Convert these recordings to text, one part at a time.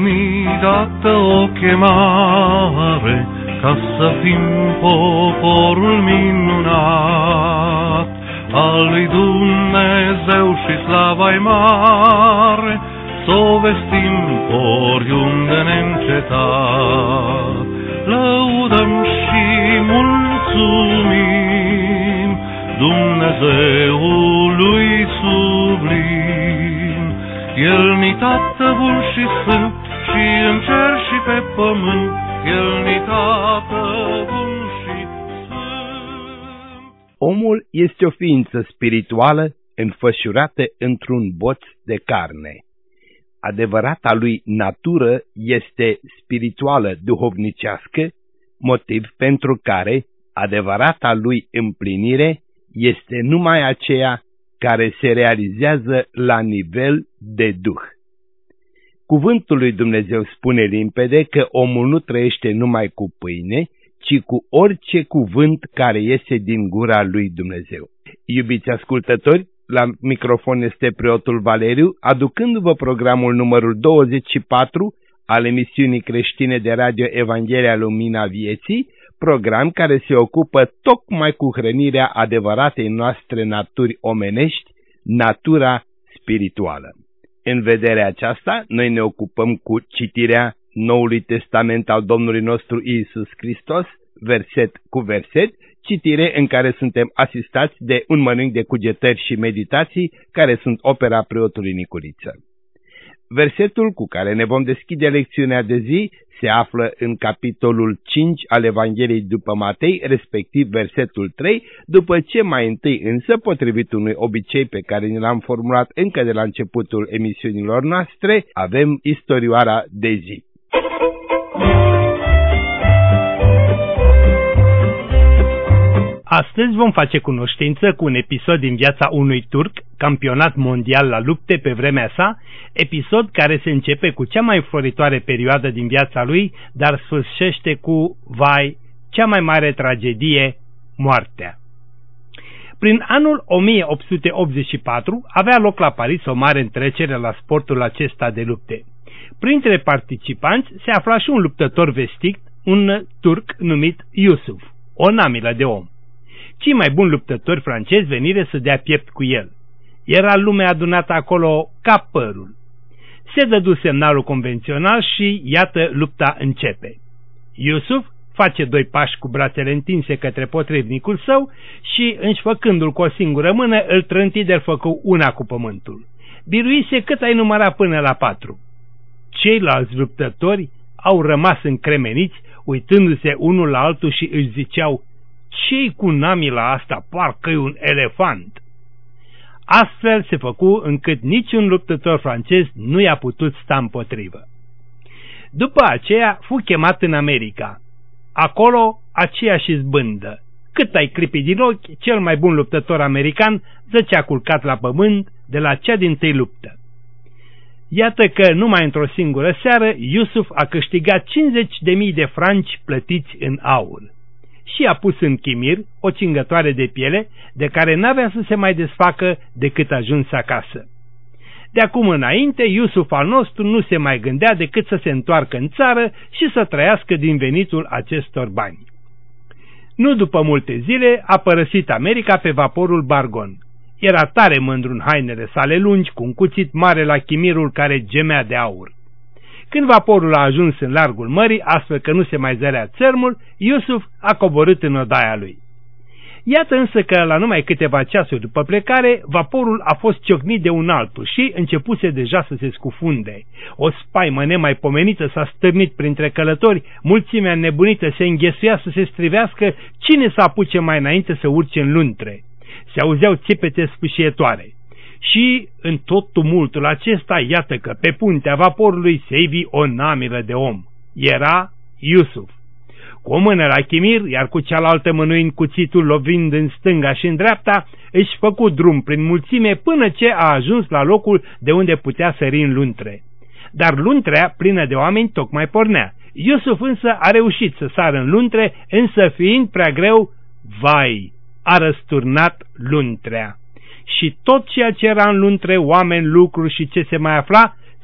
ni dată o chemare ca să fim poporul minunat al lui Dumnezeu și slava-i mare, s-o vestim oriunde neîncetat. Lăudăm și mulțumim Dumnezeului sublim. El-ni Tată bun și sfânt, și în cer și pe pământ, El-ni Tată bun și sfânt. Omul este o ființă spirituală înfășurată într-un boț de carne. Adevărata lui natură este spirituală duhovnicească, motiv pentru care adevărata lui împlinire este numai aceea care se realizează la nivel de duh. Cuvântul lui Dumnezeu spune limpede că omul nu trăiește numai cu pâine, ci cu orice cuvânt care iese din gura lui Dumnezeu. Iubiți ascultători, la microfon este preotul Valeriu, aducându-vă programul numărul 24 al emisiunii creștine de radio Evanghelia Lumina Vieții, program care se ocupă tocmai cu hrănirea adevăratei noastre naturi omenești, natura spirituală. În vederea aceasta, noi ne ocupăm cu citirea Noului Testament al Domnului nostru Iisus Hristos, verset cu verset, citire în care suntem asistați de un mănânc de cugetări și meditații care sunt opera preotului Nicuriță. Versetul cu care ne vom deschide lecțiunea de zi se află în capitolul 5 al Evangheliei după Matei, respectiv versetul 3, după ce mai întâi însă, potrivit unui obicei pe care ne l-am formulat încă de la începutul emisiunilor noastre, avem istorioara de zi. Astăzi vom face cunoștință cu un episod din viața unui turc, campionat mondial la lupte pe vremea sa, episod care se începe cu cea mai floritoare perioadă din viața lui, dar sfârșește cu, vai, cea mai mare tragedie, moartea. Prin anul 1884 avea loc la Paris o mare întrecere la sportul acesta de lupte. Printre participanți se afla și un luptător vestit, un turc numit Yusuf, o namilă de om. Cei mai buni luptători francezi venire să dea piept cu el. Era lumea adunată acolo ca părul. Se dădu semnalul convențional și, iată, lupta începe. Yusuf face 2 pași cu brațele întinse către potrivnicul său și, înșfăcându-l cu o singură mână, îl trânti de-l făcu una cu pământul. Biruise cât ai număra până la 4. Ceilalți luptători au rămas încremeniți, uitându-se unul la altul și își ziceau: ce-i cu namila asta? Parcă-i un elefant. Astfel se făcu încât niciun luptător francez nu i-a putut sta împotrivă. După aceea fu chemat în America. Acolo aceeași izbândă. Cât ai clipi din ochi, cel mai bun luptător american zăcea culcat la pământ de la cea dintâi luptă. Iată că numai într-o singură seară Yusuf a câștigat 50.000 de franci plătiți în aur. Și a pus în chimir o cingătoare de piele de care n-avea să se mai desfacă decât ajuns acasă. De acum înainte, Yusuf al nostru nu se mai gândea decât să se întoarcă în țară și să trăiască din venitul acestor bani. Nu după multe zile a părăsit America pe vaporul Bargon. Era tare mândru în hainele sale lungi, cu un cuțit mare la chimirul care gemea de aur. Când vaporul a ajuns în largul mării, astfel că nu se mai zărea țărmul, Yusuf a coborât în odaia lui. Iată însă că la numai câteva ceasuri după plecare, vaporul a fost ciocnit de un altul și începuse deja să se scufunde. O spaimă nemaipomenită s-a stârnit printre călători, mulțimea nebunită se înghesuia să se strivească cine să apuce mai înainte să urce în luntre. Se auzeau țipete sfâșietoare. Și în tot tumultul acesta, iată că pe puntea vaporului se ivi o namilă de om. Era Yusuf. Cu o mână la chimir, iar cu cealaltă mânuind cuțitul lovind în stânga și în dreapta, își făcu drum prin mulțime până ce a ajuns la locul de unde putea sări în luntre. Dar luntrea, plină de oameni, tocmai pornea. Yusuf însă a reușit să sară în luntre, însă fiind prea greu, vai, a răsturnat luntrea. Și tot ceea ce era în luntre, oameni, lucruri și ce se mai afla,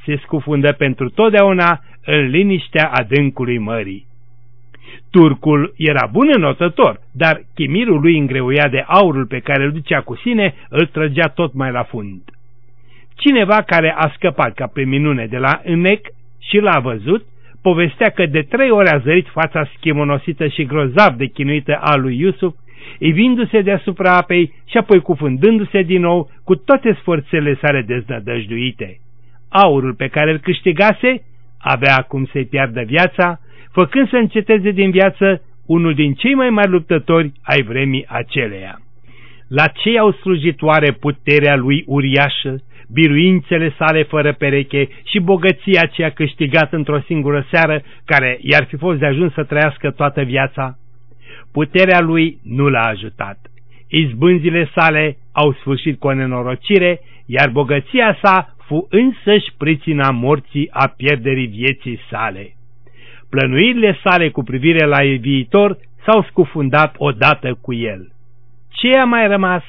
se scufundă pentru totdeauna în liniștea adâncului mării. Turcul era bun înotător, dar chimirul lui îngreuia de aurul pe care îl ducea cu sine, îl trăgea tot mai la fund. Cineva care a scăpat ca pe minune de la înec și l-a văzut, povestea că de 3 ori a zărit fața schimonosită și grozav de chinuită a lui Iusuf, ivindu-se deasupra apei și apoi cufundându-se din nou cu toate sforțele sale deznădăjduite. Aurul pe care îl câștigase avea acum să-i piardă viața, făcând să înceteze din viață unul din cei mai mari luptători ai vremii aceleia. La ce au slujit oare puterea lui uriașă, biruințele sale fără pereche și bogăția aceea câștigată într-o singură seară, care i-ar fi fost de ajuns să trăiască toată viața? Puterea lui nu l-a ajutat. Izbânzile sale au sfârșit cu o nenorocire, iar bogăția sa fu însăși prițina morții, a pierderii vieții sale. Plănuirile sale cu privire la viitor s-au scufundat odată cu el. Ce a mai rămas?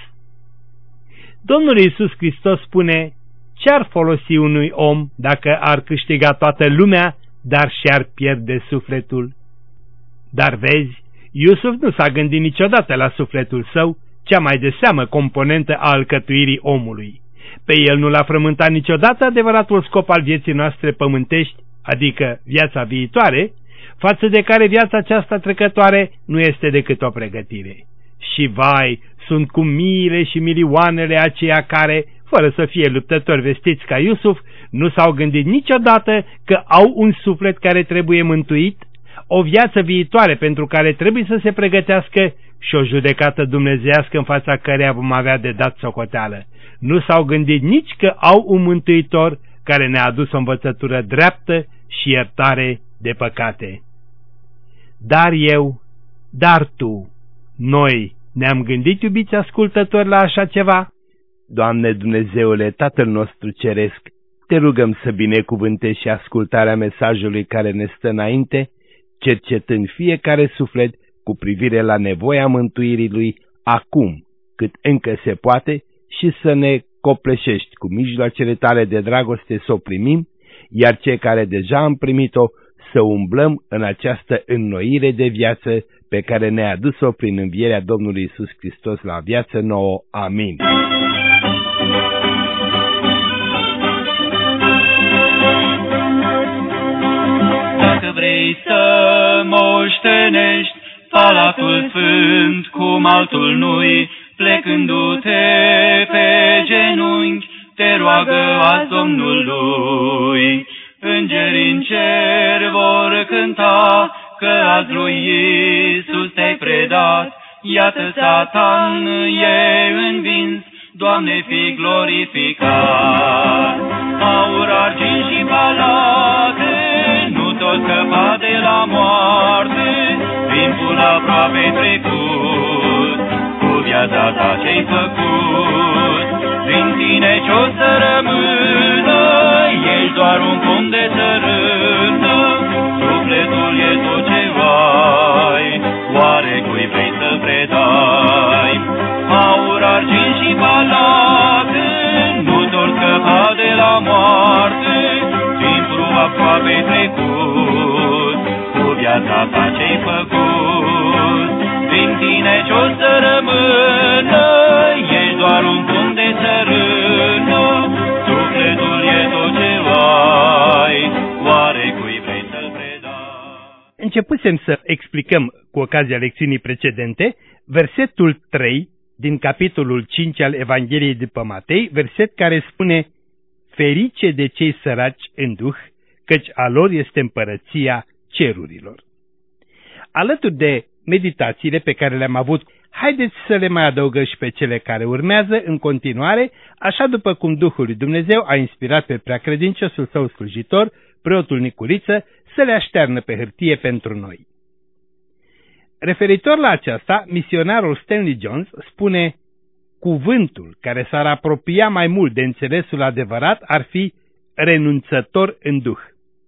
Domnul Iisus Hristos spune: ce-ar folosi unui om dacă ar câștiga toată lumea, dar și-ar pierde sufletul? Dar vezi, Iusuf nu s-a gândit niciodată la sufletul său, cea mai de seamă componentă a alcătuirii omului. Pe el nu l-a frământat niciodată adevăratul scop al vieții noastre pământești, adică viața viitoare, față de care viața aceasta trecătoare nu este decât o pregătire. Și vai, sunt cu miile și milioanele aceia care, fără să fie luptători vestiți ca Iusuf, nu s-au gândit niciodată că au un suflet care trebuie mântuit, o viață viitoare pentru care trebuie să se pregătească și o judecată dumnezeiască în fața căreia vom avea de dat socoteală. Nu s-au gândit nici că au un mântuitor care ne-a adus o învățătură dreaptă și iertare de păcate. Dar eu, dar tu, noi ne-am gândit, iubiți ascultători, la așa ceva? Doamne Dumnezeule, Tatăl nostru Ceresc, te rugăm să binecuvântezi și ascultarea mesajului care ne stă înainte, cercetând fiecare suflet cu privire la nevoia mântuirii lui acum, cât încă se poate, și să ne copleșești cu mijloacele tale de dragoste să o primim, iar cei care deja am primit-o să umblăm în această înnoire de viață pe care ne-a adus-o prin învierea Domnului Iisus Hristos la viață nouă. Amin. Dacă vrei să moștenești Palatul Sfânt cum altul nu-i, plecându-te pe genunchi, te roagă azi Domnului. Îngerii în cer vor cânta că azi lui Iisus te-ai predat. Iată Satan e învins, Doamne, fii glorificat. Aur, argint și palate, nu tot scăpa de la moarte, timpul aproape trecut, cu viața ta ce-ai făcut. Prin tine ce-o să rămână, ești doar un pom de țărână, sufletul e tot ce ai, oare cui vrei să predai? Aur, argint și palate, nu tot scăpa de la moarte, timpul aproape trecut, cu viața ta ce-ai făcut. Prin tine ce-o să rămână, ești doar un pom de țărână, sufletul e tot ce ai, oare cui vrei să-l predai? Începusem să explicăm cu ocazia lecțiunii precedente versetul 3 din capitolul 5 al Evangheliei după Matei, verset care spune: ferice de cei săraci în duh, căci a lor este împărăția cerurilor. Alături de meditațiile pe care le-am avut, haideți să le mai adăugăm și pe cele care urmează în continuare, așa după cum Duhul lui Dumnezeu a inspirat pe preacredinciosul său slujitor, preotul Nicuriță, să le aștearnă pe hârtie pentru noi. Referitor la aceasta, misionarul Stanley Jones spune: cuvântul care s-ar apropia mai mult de înțelesul adevărat ar fi renunțător în duh.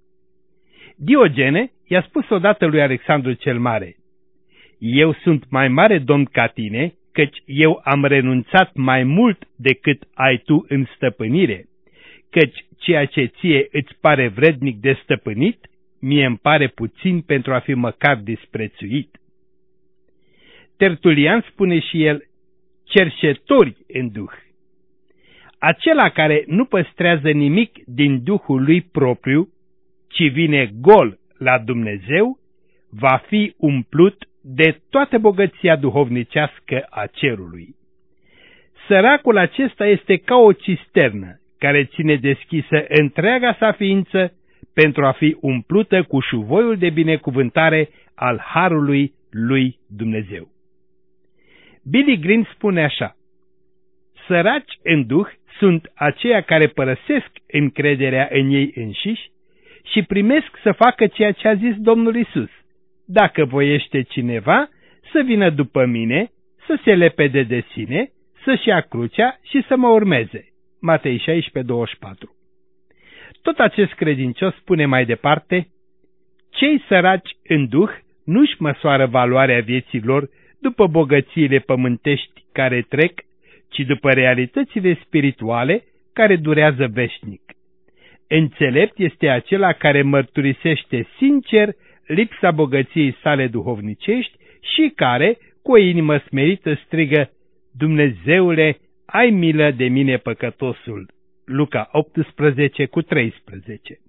Diogene i-a spus odată lui Alexandru cel Mare: eu sunt mai mare domn ca tine, căci eu am renunțat mai mult decât ai tu în stăpânire. căci ceea ce ție îți pare vrednic de stăpânit, mie îmi pare puțin pentru a fi măcar disprețuit. Tertulian spune și el, cercetori în Duh. Acela care nu păstrează nimic din Duhul lui propriu, ci vine gol la Dumnezeu, va fi umplut de toată bogăția duhovnicească a cerului. Săracul acesta este ca o cisternă care ține deschisă întreaga sa ființă pentru a fi umplută cu șuvoiul de binecuvântare al harului lui Dumnezeu. Billy Graham spune așa, săraci în Duh sunt aceia care părăsesc încrederea în ei înșiși și primesc să facă ceea ce a zis Domnul Iisus. Dacă voiește cineva să vină după mine, să se lepede de sine, să-și ia crucea și să mă urmeze. Matei 16:24. Tot acest credincios spune mai departe, cei săraci în Duh nu-și măsoară valoarea vieții lor după bogățiile pământești care trec, ci după realitățile spirituale care durează veșnic. Înțelept este acela care mărturisește sincer lipsa bogăției sale duhovnicești și care, cu o inimă smerită, strigă, Dumnezeule, ai milă de mine păcătosul. Luca 18:13.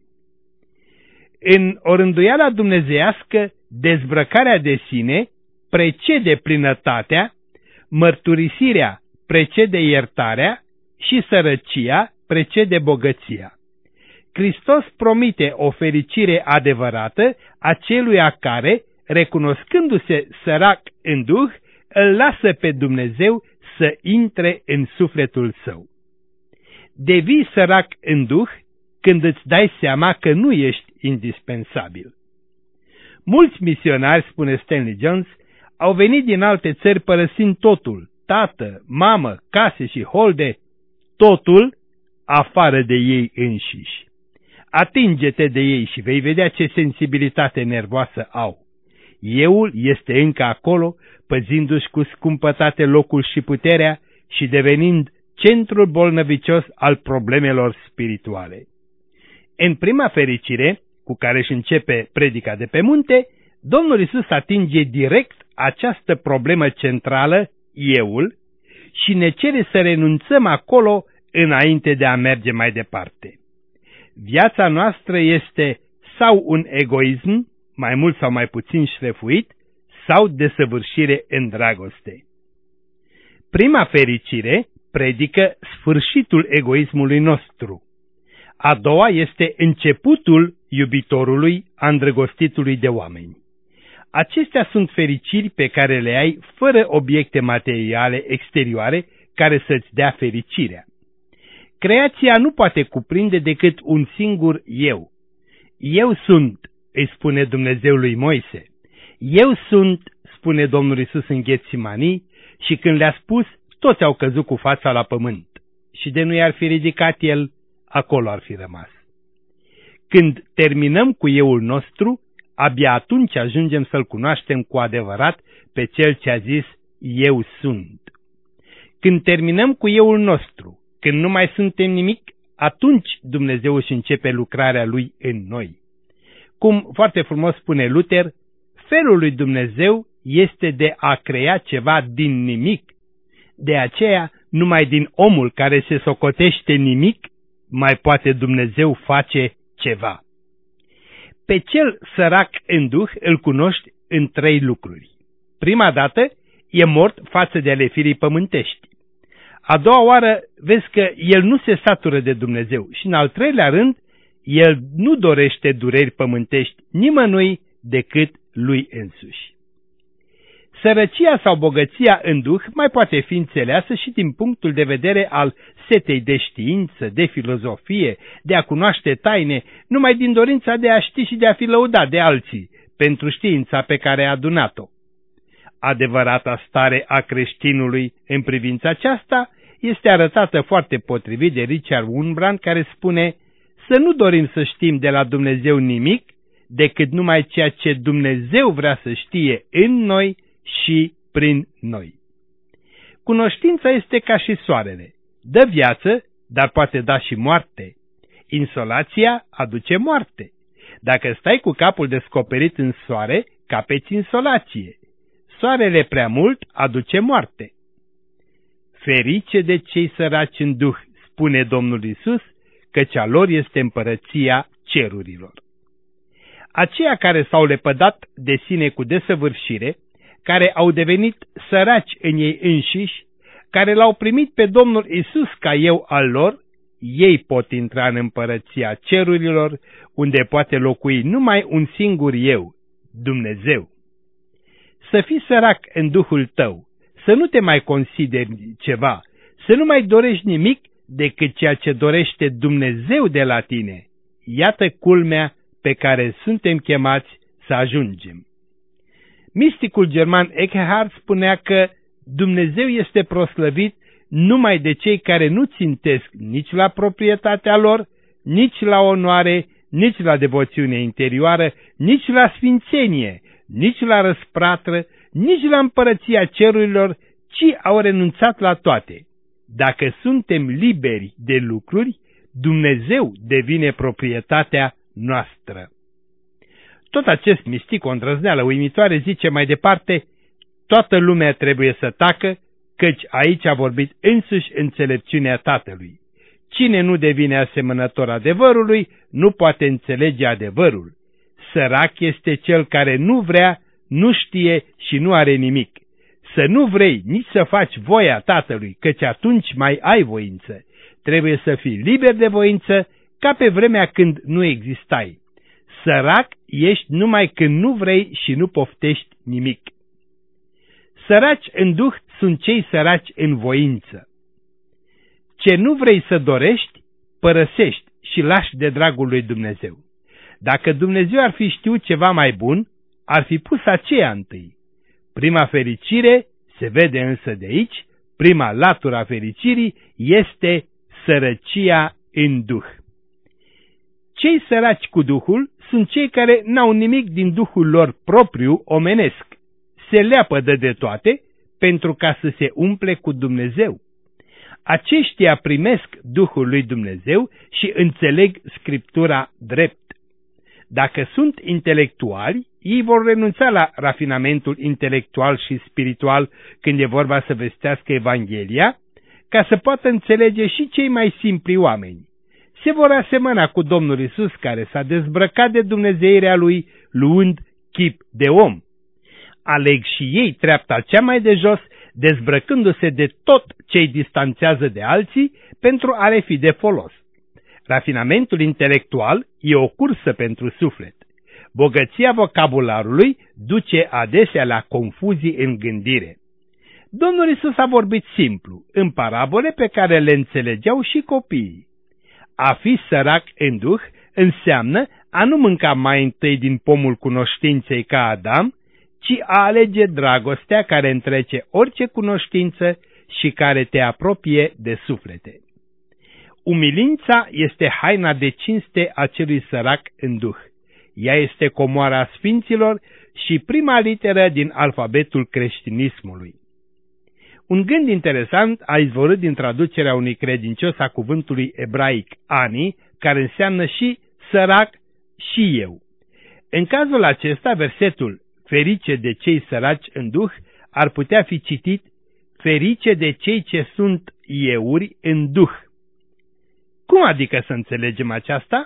În o rânduială dumnezeiască, dezbrăcarea de sine precede plinătatea, mărturisirea precede iertarea și sărăcia precede bogăția. Hristos promite o fericire adevărată aceluia care, recunoscându-se sărac în Duh, îl lasă pe Dumnezeu să intre în sufletul său. Devii sărac în Duh când îți dai seama că nu ești indispensabil. Mulți misionari, spune Stanley Jones, au venit din alte țări părăsind totul, tată, mamă, case și holde, totul afară de ei înșiși. Atinge-te de ei și vei vedea ce sensibilitate nervoasă au. Euul este încă acolo, păzindu-și cu scumpătate locul și puterea și devenind centrul bolnăvicios al problemelor spirituale. În prima fericire, cu care își începe predica de pe munte, Domnul Iisus atinge direct această problemă centrală, euul, și ne cere să renunțăm acolo înainte de a merge mai departe. Viața noastră este sau un egoism, mai mult sau mai puțin șlefuit, sau desăvârșire în dragoste. Prima fericire predică sfârșitul egoismului nostru. A doua este începutul iubitorului, îndrăgostitului de oameni. Acestea sunt fericiri pe care le ai fără obiecte materiale exterioare care să-ți dea fericirea. Creația nu poate cuprinde decât un singur eu. Eu sunt, îi spune Dumnezeu lui Moise. Eu sunt, spune Domnul Iisus în Ghetsimanii, și când le-a spus, toți au căzut cu fața la pământ. Și de nu i-ar fi ridicat el, acolo ar fi rămas. Când terminăm cu euul nostru, abia atunci ajungem să-L cunoaștem cu adevărat pe Cel ce a zis, eu sunt. Când terminăm cu euul nostru, când nu mai suntem nimic, atunci Dumnezeu își începe lucrarea Lui în noi. Cum foarte frumos spune Luther, felul lui Dumnezeu este de a crea ceva din nimic. De aceea, numai din omul care se socotește nimic, mai poate Dumnezeu face ceva. Pe cel sărac în Duh îl cunoști în 3 lucruri. Prima dată, e mort față de ale firii pământești. A doua oară, vezi că el nu se satură de Dumnezeu și în al 3-lea rând, el nu dorește dureri pământești nimănui decât lui însuși. Sărăcia sau bogăția în Duh mai poate fi înțeleasă și din punctul de vedere al setei de știință, de filozofie, de a cunoaște taine, numai din dorința de a ști și de a fi lăudat de alții pentru știința pe care a adunat-o. Adevărata stare a creștinului în privința aceasta este arătată foarte potrivit de Richard Wurmbrand, care spune să nu dorim să știm de la Dumnezeu nimic, decât numai ceea ce Dumnezeu vrea să știe în noi și prin noi. Cunoștința este ca și soarele. Dă viață, dar poate da și moarte. insolația aduce moarte. Dacă stai cu capul descoperit în soare, capeți insolație. Soarele prea mult aduce moarte. Ferice de cei săraci în duh, spune Domnul Iisus, căci a lor este împărăția cerurilor. Aceia care s-au lepădat de sine cu desăvârșire, care au devenit săraci în ei înșiși, care l-au primit pe Domnul Iisus ca eu al lor, ei pot intra în împărăția cerurilor, unde poate locui numai un singur eu, Dumnezeu. Să fii sărac în duhul tău, să nu te mai consideri ceva, să nu mai dorești nimic decât ceea ce dorește Dumnezeu de la tine. Iată culmea pe care suntem chemați să ajungem. Misticul german Eckhart spunea că Dumnezeu este proslăvit numai de cei care nu țintesc nici la proprietatea lor, nici la onoare, nici la devoțiune interioară, nici la sfințenie, nici la răspratră, nici la împărăția cerurilor, ci au renunțat la toate. Dacă suntem liberi de lucruri, Dumnezeu devine proprietatea noastră. Tot acest mistic, o îndrăzneală uimitoare, zice mai departe: toată lumea trebuie să tacă, căci aici a vorbit însuși înțelepciunea Tatălui. Cine nu devine asemănător adevărului, nu poate înțelege adevărul. Sărac este cel care nu vrea, nu știe și nu are nimic. Să nu vrei nici să faci voia Tatălui, căci atunci mai ai voință. Trebuie să fii liber de voință, ca pe vremea când nu existai. Sărac ești numai când nu vrei și nu poftești nimic. Săraci în duh sunt cei săraci în voință. Ce nu vrei să dorești, părăsești și lași de dragul lui Dumnezeu. Dacă Dumnezeu ar fi știut ceva mai bun, ar fi pus aceea întâi. Prima fericire, se vede însă de aici, prima latură a fericirii este sărăcia în duh. Cei săraci cu Duhul sunt cei care n-au nimic din Duhul lor propriu omenesc. Se leapădă de toate pentru ca să se umple cu Dumnezeu. Aceștia primesc Duhul lui Dumnezeu și înțeleg Scriptura drept. Dacă sunt intelectuali, ei vor renunța la rafinamentul intelectual și spiritual când e vorba să vestească Evanghelia, ca să poată înțelege și cei mai simpli oameni. Se vor asemăna cu Domnul Iisus, care s-a dezbrăcat de dumnezeirea lui, luând chip de om. Aleg și ei treapta cea mai de jos, dezbrăcându-se de tot ce îi distanțează de alții, pentru a le fi de folos. Rafinamentul intelectual e o cursă pentru suflet. Bogăția vocabularului duce adesea la confuzii în gândire. Domnul Iisus a vorbit simplu, în parabole pe care le înțelegeau și copiii. A fi sărac în duh înseamnă a nu mânca mai întâi din pomul cunoștinței ca Adam, ci a alege dragostea care întrece orice cunoștință și care te apropie de suflete. Umilința este haina de cinste a celui sărac în duh. Ea este comoara sfinților și prima literă din alfabetul creștinismului. Un gând interesant a izvorât din traducerea unui credincios a cuvântului ebraic ani, care înseamnă și sărac și eu. În cazul acesta, versetul ferice de cei săraci în duh ar putea fi citit ferice de cei ce sunt euri în duh. Cum adică să înțelegem aceasta?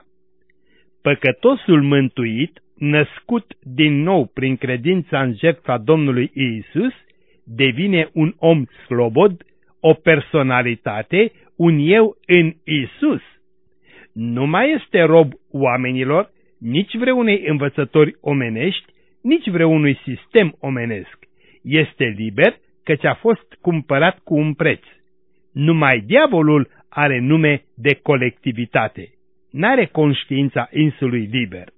Păcătosul mântuit, născut din nou prin credința în jertfa Domnului Iisus, devine un om slobod, o personalitate, un eu în Iisus. Nu mai este rob oamenilor, nici vreunei învățători omenești, nici vreunui sistem omenesc. Este liber, căci a fost cumpărat cu un preț. Numai diavolul are nume de colectivitate. N-are conștiința insului liber.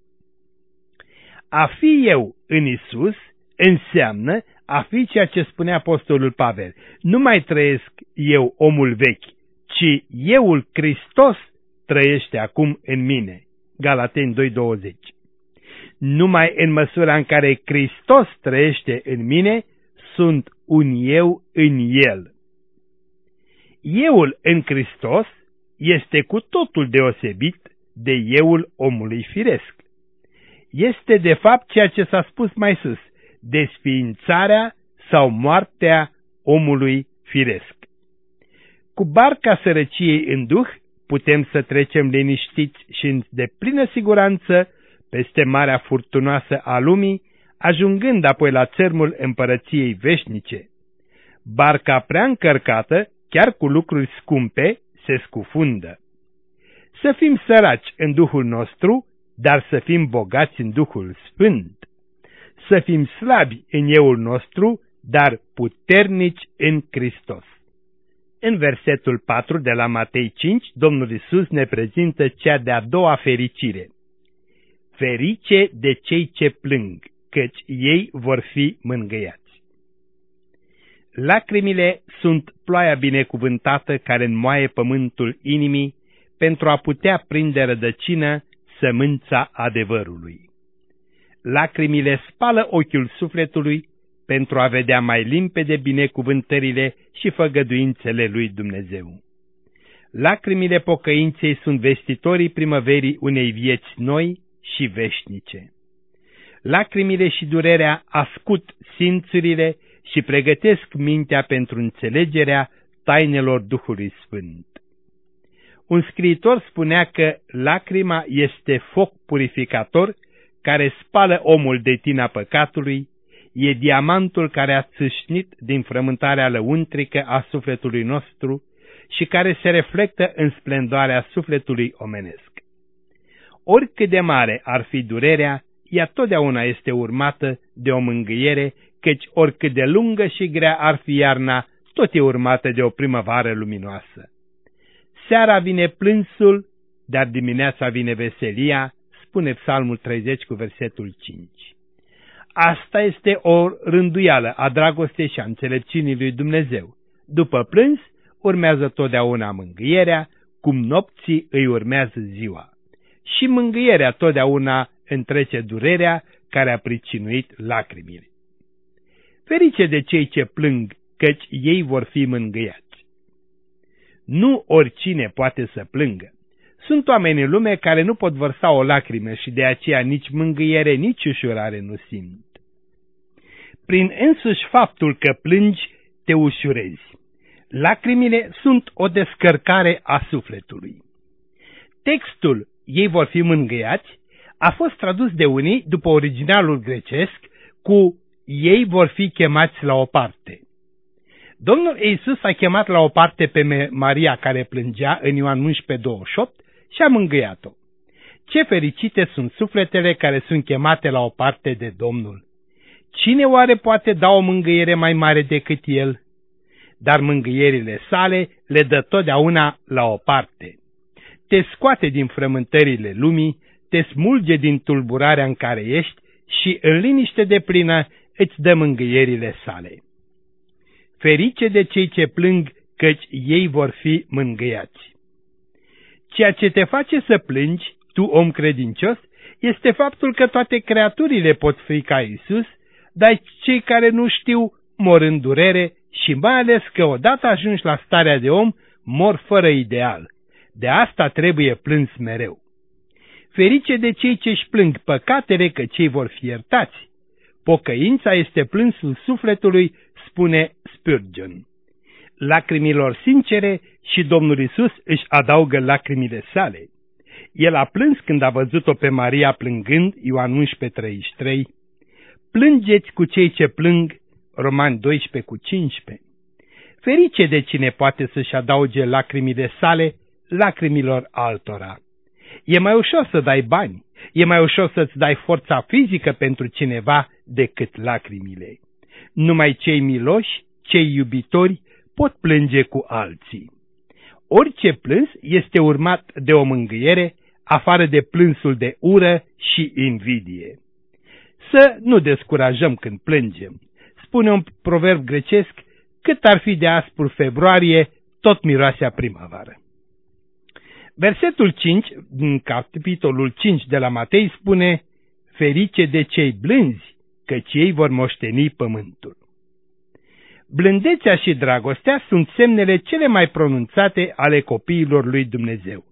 A fi eu în Iisus înseamnă a fi ceea ce spune apostolul Pavel. Nu mai trăiesc eu omul vechi, ci euul Hristos trăiește acum în mine. Galateni 2:20. Numai în măsura în care Hristos trăiește în mine, sunt un eu în El. Euul în Hristos este cu totul deosebit de euul omului firesc. Este de fapt ceea ce s-a spus mai sus, desființarea sau moartea omului firesc. Cu barca sărăciei în duh putem să trecem liniștiți și în deplină siguranță peste marea furtunoasă a lumii, ajungând apoi la țărmul împărăției veșnice. Barca prea încărcată, chiar cu lucruri scumpe, se scufundă. Să fim săraci în Duhul nostru, dar să fim bogați în Duhul Sfânt. Să fim slabi în euul nostru, dar puternici în Hristos. În versetul 4 de la Matei 5, Domnul Iisus ne prezintă cea de-a doua fericire. Ferice de cei ce plâng, căci ei vor fi mângâiați. Lacrimile sunt ploaia binecuvântată care înmoaie pământul inimii pentru a putea prinde rădăcină sămânța adevărului. Lacrimile spală ochiul sufletului pentru a vedea mai limpede binecuvântările și făgăduințele lui Dumnezeu. Lacrimile pocăinței sunt vestitorii primăverii unei vieți noi și veșnice. Lacrimile și durerea ascut simțurile și pregătesc mintea pentru înțelegerea tainelor Duhului Sfânt. Un scriitor spunea că lacrima este foc purificator care spală omul de tina păcatului, e diamantul care a țâșnit din frământarea lăuntrică a sufletului nostru și care se reflectă în splendoarea sufletului omenesc. Oricât de mare ar fi durerea, ea totdeauna este urmată de o mângâiere, căci oricât de lungă și grea ar fi iarna, tot e urmată de o primăvară luminoasă. Seara vine plânsul, dar dimineața vine veselia, spune Psalmul 30 cu versetul 5. Asta este o rânduială a dragostei și a înțelepciunii lui Dumnezeu. După plâns, urmează totdeauna mângâierea, cum nopții îi urmează ziua. Și mângâierea totdeauna întrece durerea care a pricinuit lacrimile. Ferice de cei ce plâng, căci ei vor fi mângâiați. Nu oricine poate să plângă. Sunt oameni în lume care nu pot vărsa o lacrimă și de aceea nici mângâiere, nici ușurare nu simt. Prin însuși faptul că plângi, te ușurezi. Lacrimile sunt o descărcare a sufletului. Textul "ei vor fi mângâiați" a fost tradus de unii după originalul grecesc cu "ei vor fi chemați la o parte". Domnul Iisus a chemat la o parte pe Maria care plângea în Ioan 11:28 și a mângâiat-o. Ce fericite sunt sufletele care sunt chemate la o parte de Domnul! Cine oare poate da o mângâiere mai mare decât El? Dar mângâierile sale le dă totdeauna la o parte. Te scoate din frământările lumii, te smulge din tulburarea în care ești și în liniște deplină îți dă mângâierile sale. Ferice de cei ce plâng, căci ei vor fi mângâiați. Ceea ce te face să plângi, tu om credincios, este faptul că toate creaturile pot fi ca Iisus, dar cei care nu știu mor în durere și mai ales că odată ajungi la starea de om, mor fără ideal. De asta trebuie plâns mereu. Ferice de cei ce își plâng păcatele, că cei vor fi iertați. Pocăința este plânsul sufletului, spune Spurgeon. Lacrimilor sincere și Domnul Iisus își adaugă lacrimile sale. El a plâns când a văzut-o pe Maria plângând, Ioan 11:33. Plângeți cu cei ce plâng, Romani 12:15. Ferice de cine poate să-și adauge lacrimile sale lacrimilor altora. E mai ușor să dai bani, e mai ușor să-ți dai forța fizică pentru cineva decât lacrimile. Numai cei miloși, cei iubitori, pot plânge cu alții. Orice plâns este urmat de o mângâiere, afară de plânsul de ură și invidie. Să nu descurajăm când plângem. Spune un proverb grecesc, cât ar fi de aspru februarie, tot miroase a primăvară. Versetul 5, din capitolul 5 de la Matei, spune, ferice de cei blânzi, căci ei vor moșteni pământul. Blândețea și dragostea sunt semnele cele mai pronunțate ale copiilor lui Dumnezeu.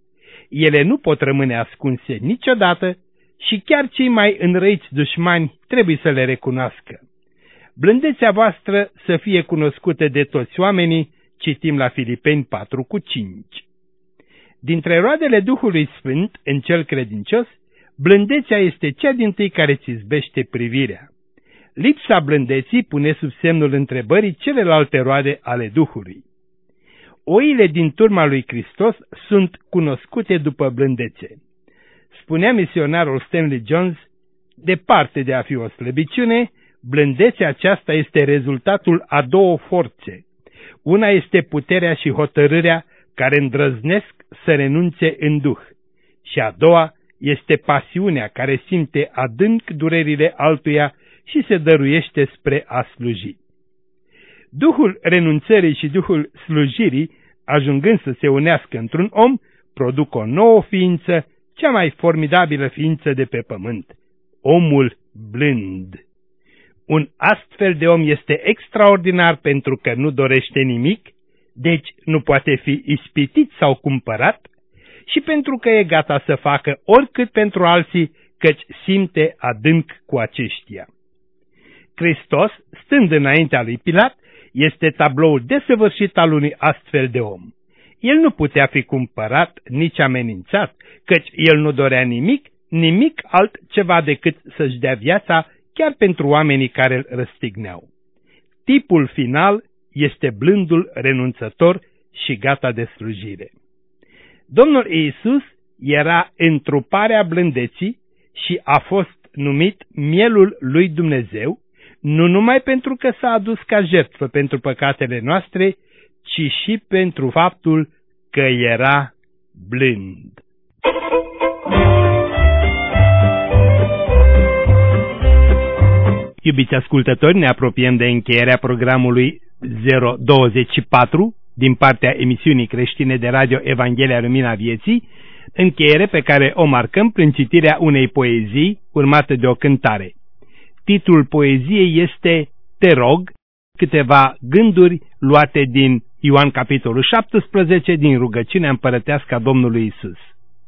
Ele nu pot rămâne ascunse niciodată și chiar cei mai înrăiți dușmani trebuie să le recunoască. Blândețea voastră să fie cunoscută de toți oamenii, citim la Filipeni 4:5. Dintre roadele Duhului Sfânt în cel credincios, blândețea este cea dintâi care ți izbește privirea. Lipsa blândeții pune sub semnul întrebării celelalte roade ale Duhului. Oile din turma lui Hristos sunt cunoscute după blândețe. Spunea misionarul Stanley Jones, departe de a fi o slăbiciune, blândețea aceasta este rezultatul a două forțe. Una este puterea și hotărârea care îndrăznesc să renunțe în duh, și a doua este pasiunea care simte adânc durerile altuia și se dăruiește spre a sluji. Duhul renunțării și Duhul slujirii, ajungând să se unească într-un om, produc o nouă ființă, cea mai formidabilă ființă de pe pământ, omul blând. Un astfel de om este extraordinar pentru că nu dorește nimic, deci nu poate fi ispitit sau cumpărat, și pentru că e gata să facă oricât pentru alții, căci simte adânc cu aceștia. Hristos, stând înaintea lui Pilat, este tabloul desăvârșit al unui astfel de om. El nu putea fi cumpărat, nici amenințat, căci el nu dorea nimic altceva decât să-și dea viața chiar pentru oamenii care îl răstigneau. Tipul final este blândul renunțător și gata de slujire. Domnul Iisus era întruparea blândeții și a fost numit mielul lui Dumnezeu, nu numai pentru că s-a adus ca jertfă pentru păcatele noastre, ci și pentru faptul că era blând. Iubiți ascultători, ne apropiem de încheierea programului 024 din partea emisiunii creștine de radio Evanghelia Lumina Vieții, încheiere pe care o marcăm prin citirea unei poezii urmată de o cântare. Titlul poeziei este Te rog, câteva gânduri luate din Ioan capitolul 17 din rugăciunea împărătească a Domnului Isus.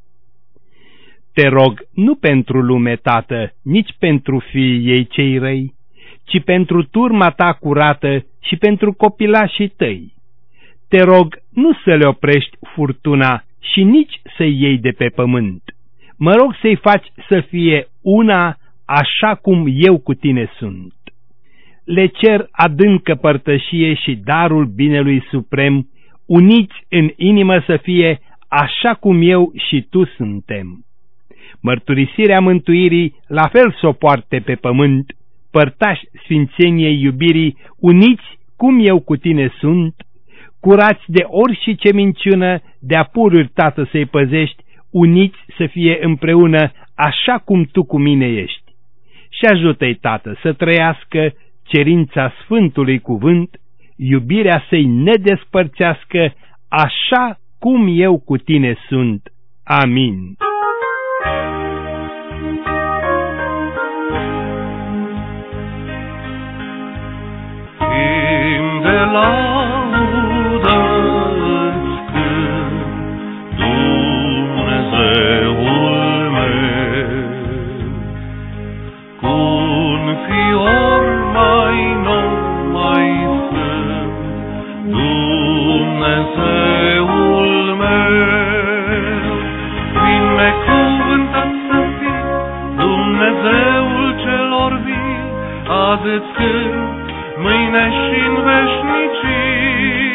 Te rog nu pentru lume, Tată, nici pentru fiii ei cei răi, ci pentru turma ta curată și pentru copilașii tăi. Te rog nu să le oprești furtuna și nici să-i iei de pe pământ. Mă rog să-i faci să fie una așa cum eu cu tine sunt. Le cer adâncă părtășie și darul binelui suprem, uniți în inimă să fie așa cum eu și tu suntem. Mărturisirea mântuirii la fel s-o poarte pe pământ, părtași sfințeniei iubirii, uniți cum eu cu tine sunt, curați de orice minciună, de-a pururi, Tată, să-i păzești, uniți să fie împreună așa cum tu cu mine ești. Și ajută-i, Tată, să trăiască cerința Sfântului Cuvânt, iubirea să-i nedespărțească așa cum eu cu tine sunt. Amin. Timp de laudă îți cânt, Dumnezeul meu, cu-un fior mai nou, mai sfânt, Dumnezeul meu, binecuvântat să fii, Dumnezeul celor vii, azi îți cânt, mâine și în veșnicii.